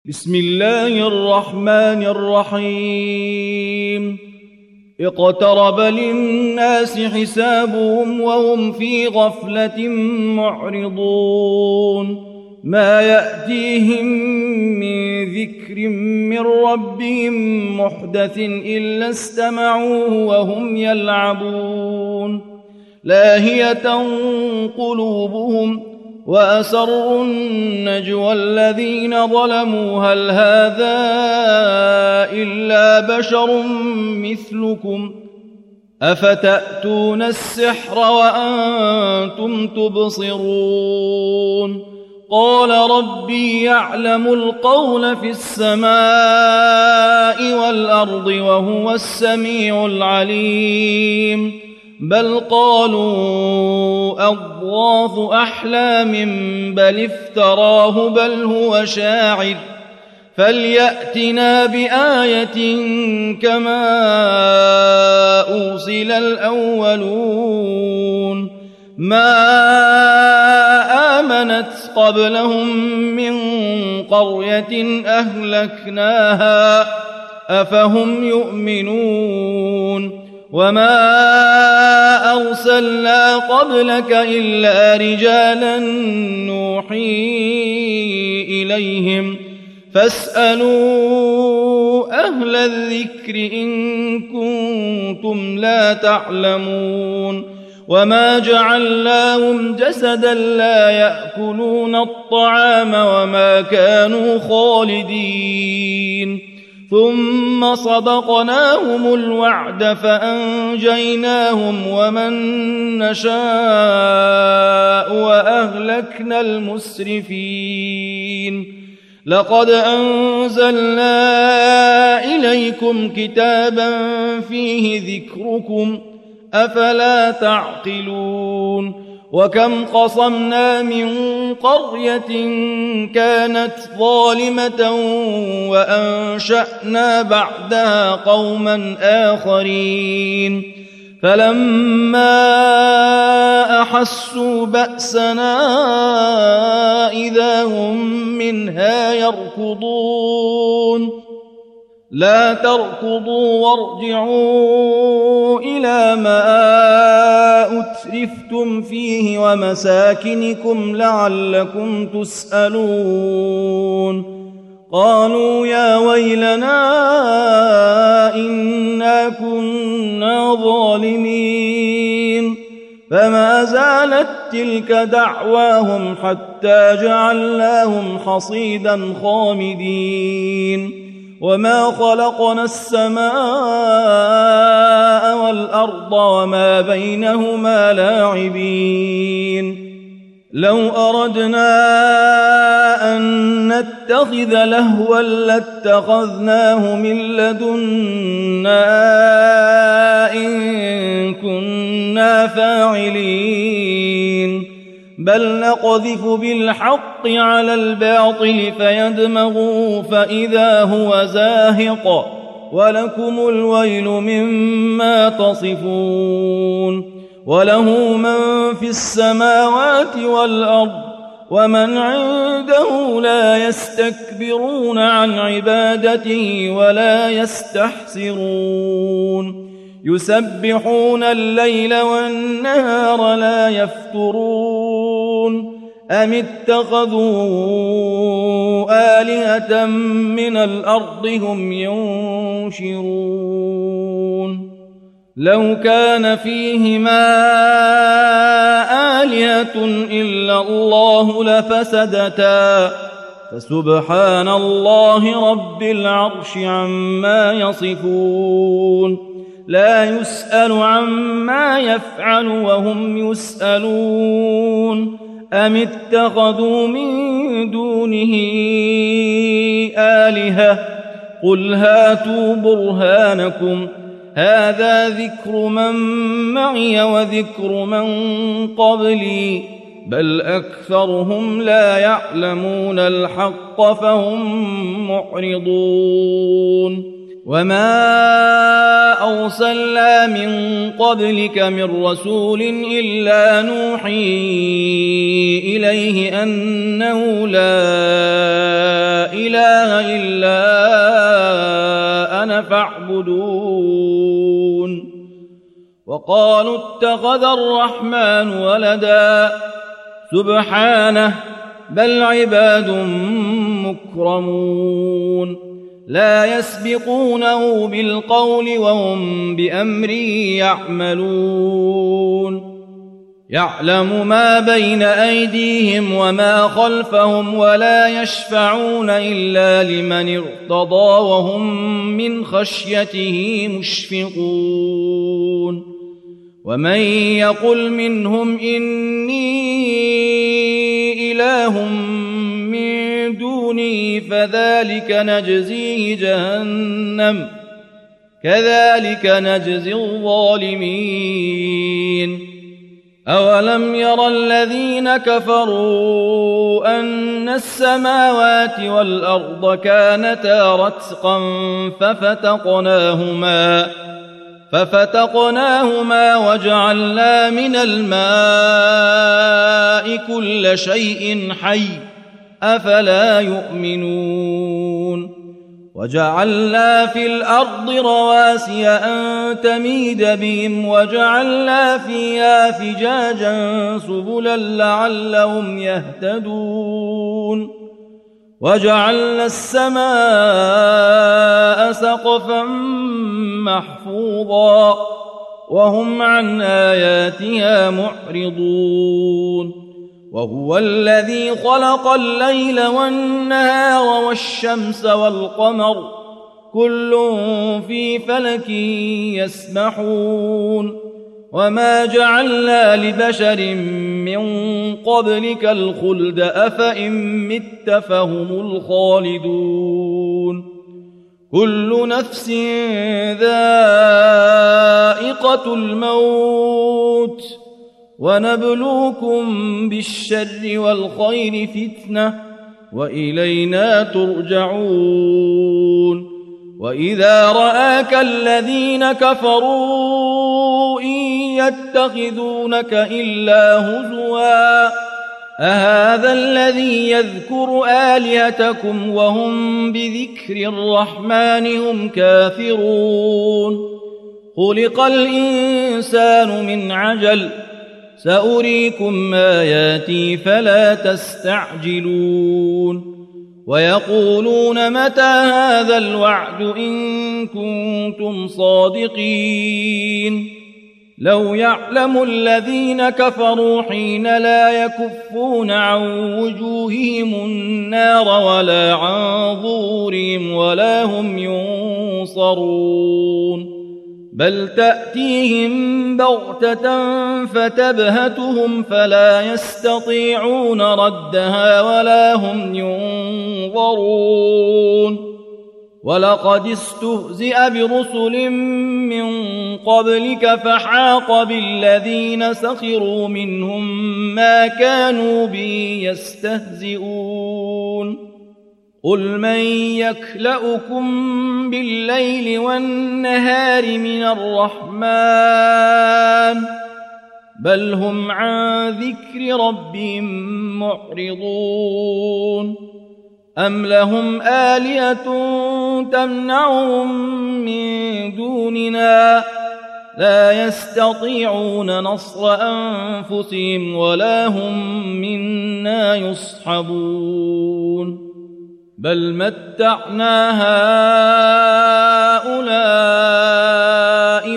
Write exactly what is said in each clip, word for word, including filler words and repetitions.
بسم الله الرحمن الرحيم اقترب للناس حسابهم وهم في غفلة معرضون ما يأتيهم من ذكر من ربهم محدث إلا استمعوه وهم يلعبون لاهية قلوبهم وأسروا النجوى الذين ظلموا هل هذا إلا بشر مثلكم أفتأتون السحر وأنتم تبصرون قال ربي يعلم القول في السماء والأرض وهو السميع العليم بل قالوا أضغاث أحلام بل افتراه بل هو شاعر فليأتنا بآية كما أرسل الأولون ما آمنت قبلهم من قرية أهلكناها أفهم يؤمنون وما أرسلنا قبلك إلا رجالا نوحي إليهم فاسألوا أهل الذكر إن كنتم لا تعلمون وما جعلناهم جسدا لا يأكلون الطعام وما كانوا خالدين ثم صدقناهم الوعد فأنجيناهم ومن نشاء وأهلكنا المسرفين لقد أنزلنا إليكم كتابا فيه ذكركم أفلا تعقلون وكم قصمنا من قرية كانت ظالمة وأنشأنا بعدها قوما آخرين فلما أحسوا بأسنا إذا هم منها يركضون لا تركضوا وارجعوا إلى ما أترفتم فيه ومساكنكم لعلكم تسألون قالوا يا ويلنا إنا كنا ظالمين فما زالت تلك دعواهم حتى جعلناهم حصيدا خامدين وما خلقنا السماء والأرض وما بينهما لاعبين لو أردنا أن نتخذ لهوا لاتخذناه من لدنا إن كنا فاعلين بل نقذف بالحق على الباطل فيدمغه فإذا هو زاهق ولكم الويل مما تصفون وله من في السماوات والأرض ومن عنده لا يستكبرون عن عبادته ولا يستحسرون يسبحون الليل والنهار لا يفترون أم اتخذوا آلهة من الأرض هم ينشرون لو كان فيهما آلهة إلا الله لفسدتا فسبحان الله رب العرش عما يصفون لا يسأل عما يفعل وهم يسألون أم اتخذوا من دونه آلهة قل هاتوا برهانكم هذا ذكر من معي وذكر من قبلي بل أكثرهم لا يعلمون الحق فهم معرضون وما أرسلنا من قبلك من رسول إلا نوحي إليه أنه لا إله إلا أنا فاعبدون وقالوا اتخذ الرحمن ولدا سبحانه بل عباد مكرمون لا يسبقونه بالقول وهم بأمره يعملون يعلم ما بين أيديهم وما خلفهم ولا يشفعون إلا لمن ارتضى وهم من خشيته مشفقون ومن يقل منهم إني إله من دونه فذلك نجزيه جهنم كذلك نجزي الظالمين أولم ير الذين كفروا أن السماوات والأرض كانتا رتقا ففتقناهما ففتقناهما وجعلنا من الماء كل شيء حي أفلا يؤمنون وجعلنا في الأرض رواسي أن تميد بهم وجعلنا فيها فجاجا سبلا لعلهم يهتدون وجعلنا السماء سقفا محفوظا وهم عن آياتها معرضون وهو الذي خلق الليل والنهار والشمس والقمر كل في فلك يسبحون وما جعلنا لبشر من قبلك الخلد أفإن مت فهم الخالدون كل نفس ذائقة الموت ونبلوكم بالشر والخير فتنة وإلينا ترجعون وإذا رآك الذين كفروا إن يتخذونك إلا هزوا أهذا الذي يذكر آلهتكم وهم بذكر الرحمن هم كافرون خلق الإنسان من عجل سأريكم آياتي فلا تستعجلون ويقولون متى هذا الوعد إن كنتم صادقين لو يعلم الذين كفروا حين لا يكفون عن وجوههم النار ولا عن ظهورهم ولا هم ينصرون بل تأتيهم بغتة فتبهتهم فلا يستطيعون ردها ولا هم ينظرون ولقد استهزئ برسل من قبلك فحاق بالذين سخروا منهم ما كانوا به يستهزئون قل من يكلؤكم بالليل والنهار من الرحمن بل هم عن ذكر ربهم معرضون أم لهم آلهة تمنعهم من دوننا لا يستطيعون نصر أنفسهم ولا هم منا يصحبون بل متعنا هؤلاء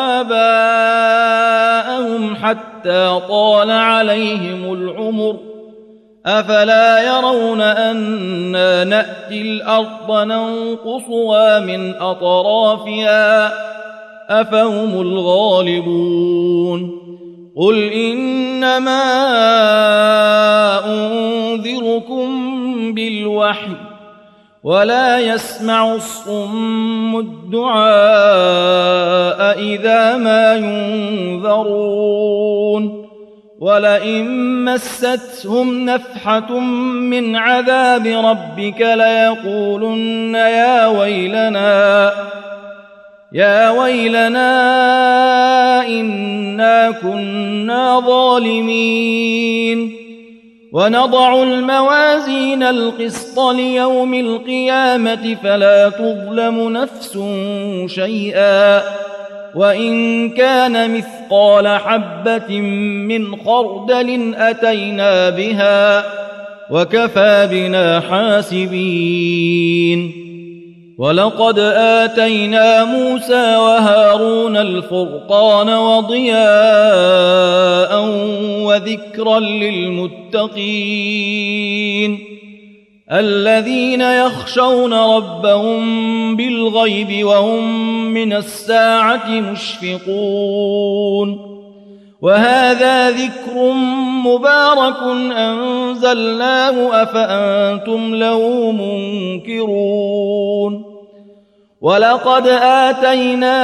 وآباءهم حتى طال عليهم العمر أفلا يرون أنا نأتي الأرض ننقصها من أطرافها أفهم الغالبون قل إنما أنذركم بالوحي ولا يسمع الصم الدعاء إذا ما ينذرون ولئن مستهم نفحة من عذاب ربك ليقولن يا ويلنا يا ويلنا إنا كنا ظالمين ونضع الموازين القسط ليوم القيامة فلا تظلم نفس شيئا وإن كان مثقال حبة من خردل أتينا بها وكفى بنا حاسبين ولقد آتينا موسى وهارون الفرقان وضياء وذكرا للمتقين الذين يخشون ربهم بالغيب وهم من الساعة مشفقون وهذا ذكر مبارك أنزلناه أفأنتم له منكرون ولقد آتينا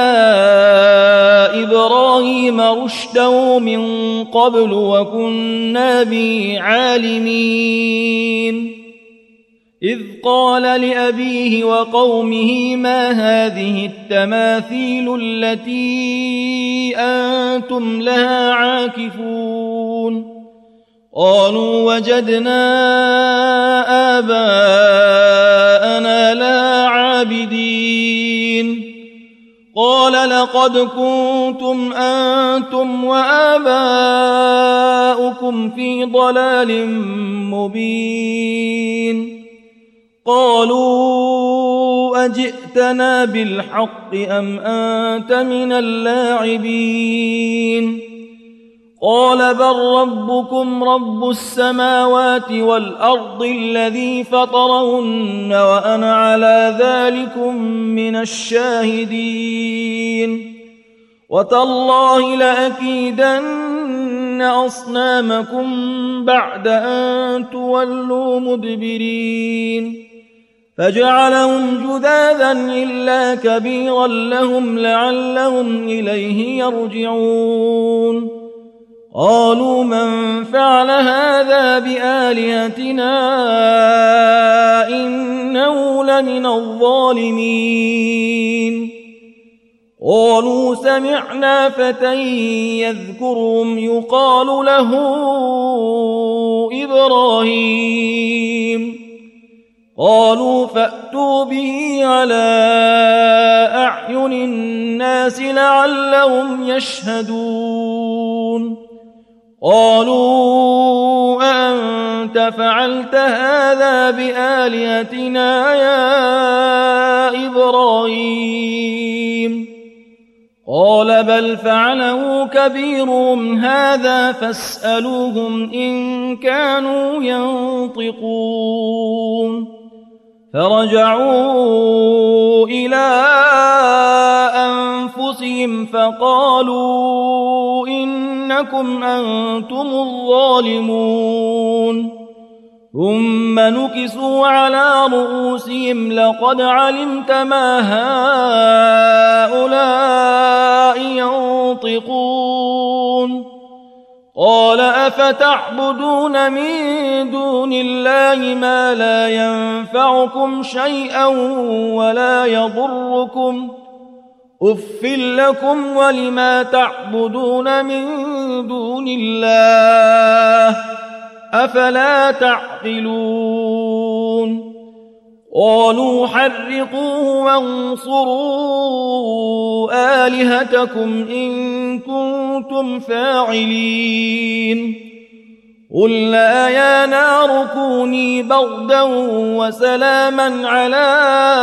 إبراهيم رشده من قبل وكنا به عالمين إذ قال لأبيه وقومه ما هذه التماثيل التي أنتم لها عاكفون قالوا وجدنا آباءنا لها عابدين قال لقد كنتم أنتم وآباؤكم في ضلال مبين قالوا أجئتنا بالحق أم أنت من اللاعبين قال بل ربكم رب السماوات والأرض الذي فطرهن وأنا على ذلكم من الشاهدين وتالله لأكيدن أصنامكم بعد أن تولوا مدبرين فجعلهم جذاذا إلا كبيرا لهم لعلهم إليه يرجعون قالوا من فعل هذا بآلهتنا إنه لمن الظالمين قالوا سمعنا فتى يذكرهم يقال له إبراهيم قالوا فأتوا به على أعين الناس لعلهم يشهدون قالوا أأنت فعلت هذا بآلهتنا يا إبراهيم قال بل فعله كبيرهم هذا فاسألوهم إن كانوا ينطقون فرجعوا إلى أنفسهم فقالوا إنكم أنتم الظالمون ثم نكسوا على رؤوسهم لقد علمت ما هؤلاء ينطقون قال أفتعبدون من دون الله ما لا ينفعكم شيئا ولا يضركم أف لكم ولما تعبدون من دون الله أفلا تعقلون قالوا حرقوه وانصروا آلهتكم إن كنتم فاعلين قلنا يا نار كوني بردا وسلاما على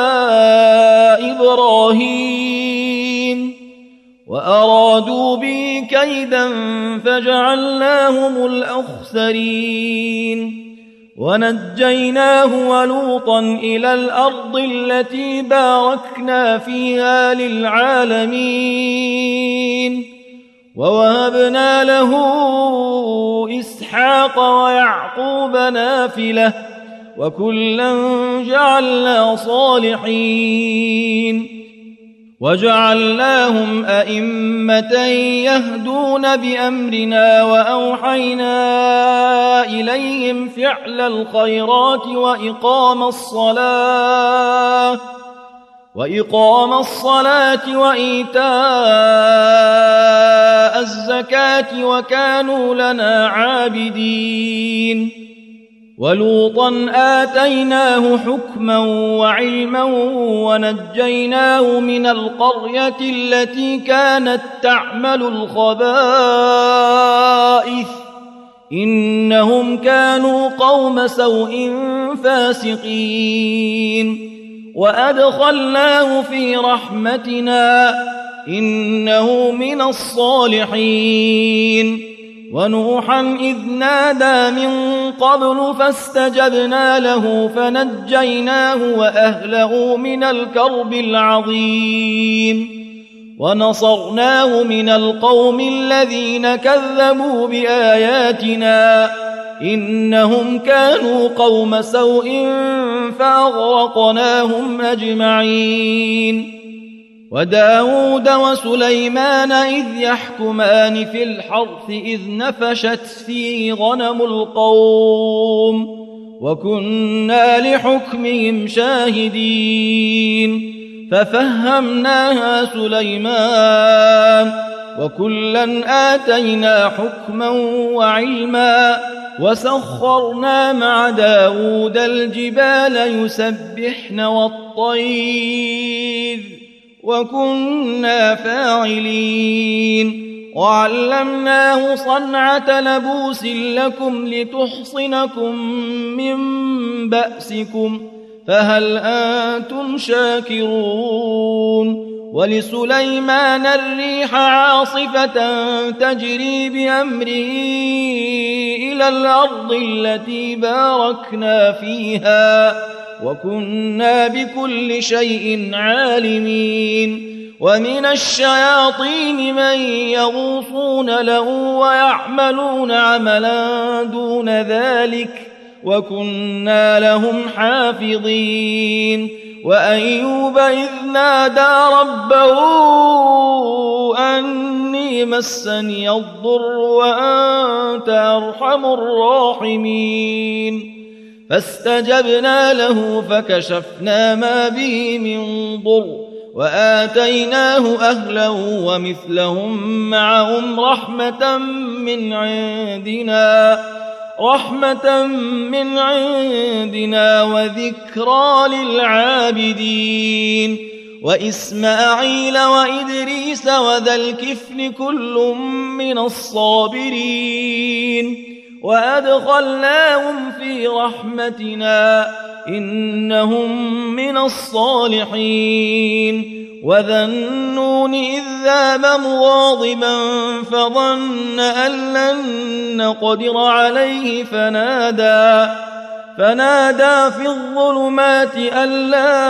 إبراهيم وأرادوا به كيدا فجعلناهم الأخسرين ونجيناه ولوطا إلى الأرض التي باركنا فيها للعالمين ووهبنا له إسحاق ويعقوب نافلة وكلا جعلنا صالحين وجعلناهم أئمة يهدون بأمرنا وأوحينا إليهم فعل الخيرات وإقام الصلاة وإقام الصلاة وإيتاء الزكاة وكانوا لنا عابدين ولوطا آتيناه حكما وعلما ونجيناه من القرية التي كانت تعمل الخبائث إنهم كانوا قوم سوء فاسقين وأدخلناه في رحمتنا إنه من الصالحين ونوحا إذ نادى من قبل فاستجبنا له فنجيناه وأهله من الكرب العظيم ونصرناه من القوم الذين كذبوا بآياتنا إنهم كانوا قوم سوء فأغرقناهم أجمعين وداود وسليمان إذ يحكمان في الحرث إذ نفشت فيه غنم القوم وكنا لحكمهم شاهدين ففهمناها سليمان وكلا آتينا حكما وعلما وسخرنا مع داود الجبال يسبحن والطير وكنا فاعلين وعلمناه صنعة لبوس لكم لتحصنكم من بأسكم فهل أنتم شاكرون ولسليمان الريح عاصفة تجري بأمره إلى الأرض التي باركنا فيها وكنا بكل شيء عالمين ومن الشياطين من يغوصون له ويعملون عملا دون ذلك وكنا لهم حافظين وأيوب إذ نادى ربه أني مسني الضر وأنت أرحم الراحمين فاستجبنا له فكشفنا ما به من ضر وآتيناه أهله ومثلهم معهم رحمة من عندنا رحمة من عندنا وذكرى للعابدين وإسماعيل وإدريس وذا الكفل كل من الصابرين وأدخلناهم في رحمتنا إنهم من الصالحين وذا النون إذ ذهب مغاضبا فظن أن لن نقدر عليه فنادى فنادى في الظلمات أن لا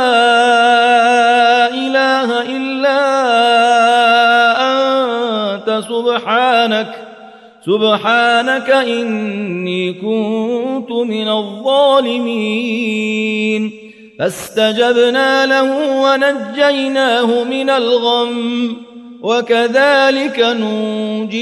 إله إلا أنت سبحانك سبحانك إني كنت من الظالمين فاستجبنا له ونجيناه من الغم وكذلك ننجي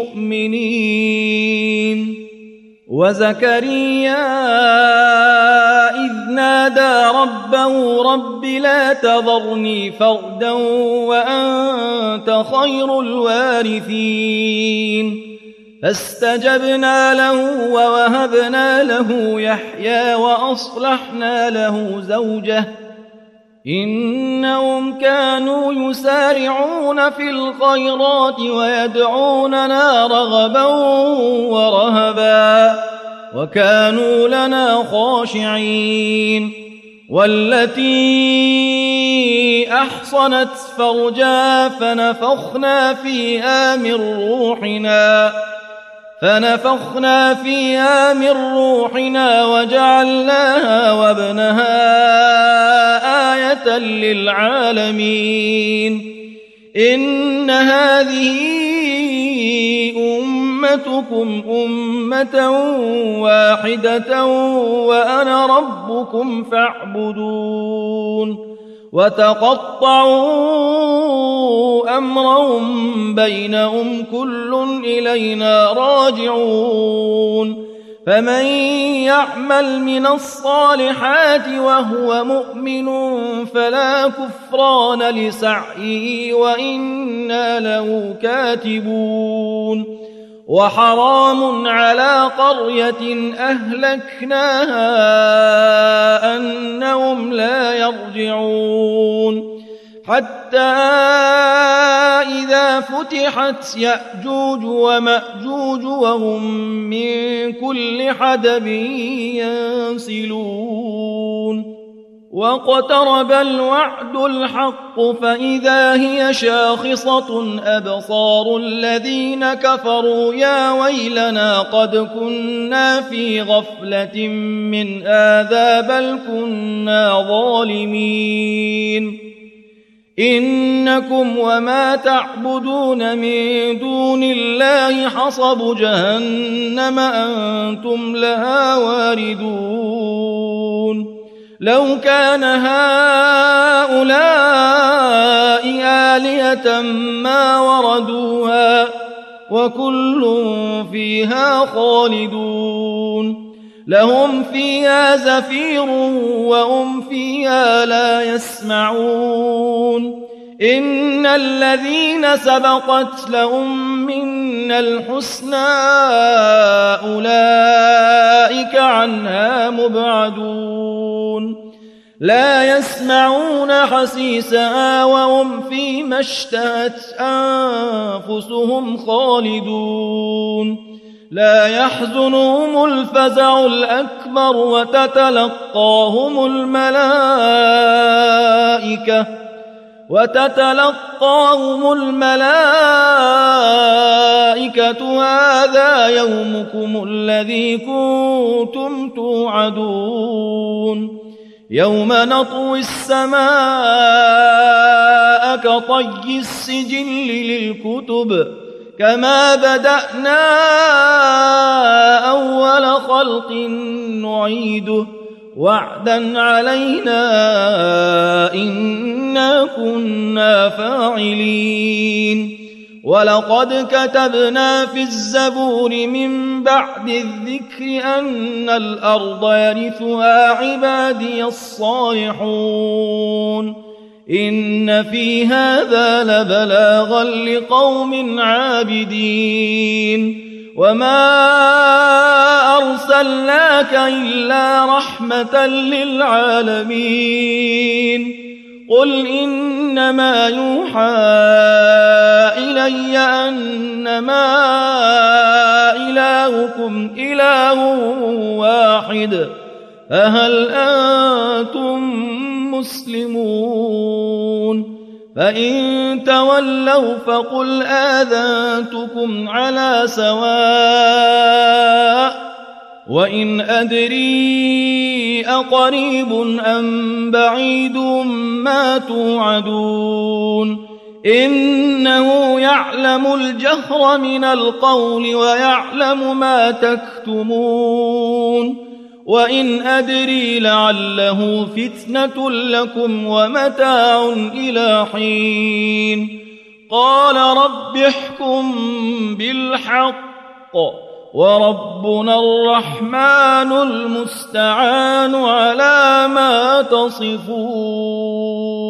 المؤمنين وزكريا إذ نادى ربه رب لا تذرني فردا وأنت خير الوارثين فاستجبنا له ووهبنا له يحيى وأصلحنا له زوجه إنهم كانوا يسارعون في الخيرات ويدعوننا رغبا ورهبا وكانوا لنا خاشعين والتي أحصنت فرجها فنفخنا فيها من روحنا فنفخنا فيها من روحنا وجعلناها وابنها آية للعالمين إن هذه أمتكم أمة واحدة وأنا ربكم فاعبدون وتقطعوا أمرهم بينهم كل إلينا راجعون فمن يعمل من الصالحات وهو مؤمن فلا كفران لسعيه وإنا له كاتبون وحرام على قرية أهلكناها أنهم لا يرجعون حتى إذا فتحت يأجوج ومأجوج وهم من كل حدب ينسلون واقترب الوعد الحق فإذا هي شاخصة أبصار الذين كفروا يا ويلنا قد كنا في غفلة من هذا بل كنا ظالمين إنكم وما تعبدون من دون الله حصب جهنم أنتم لها واردون لو كان هؤلاء آلهة ما وردوها وكل فيها خالدون لهم فيها زفير وهم فيها لا يسمعون إن الذين سبقت لهم منا الحسنى أولئك عنها مبعدون لا يسمعون حسيسها وهم فيما اشتهت أنفسهم خالدون لا يحزنهم الفزع الأكبر وتتلقاهم الملائكة وتتلقاهم الملائكة هذا يومكم الذي كنتم توعدون يوم نطوي السماء كطي السجل للكتب كما بدأنا أول خلق نعيده وعدا علينا إنا كنا فاعلين ولقد كتبنا في الزبور من بعد الذكر أن الأرض يرثها عبادي الصالحون إن في هذا لبلاغا لقوم عابدين وما أرسلناك إلا رحمة للعالمين قل إنما يوحى إلي أنما إلهكم إله واحد فهل أنتم مسلمون فإن تولوا فقل آذنتكم على سواء وإن أدري أقريب أم بعيد ما توعدون إنه يعلم الجهر من القول ويعلم ما تكتمون وإن أدري لعله فتنة لكم ومتاع إلى حين قال رب احكم بالحق وربنا الرحمن المستعان على ما تصفون.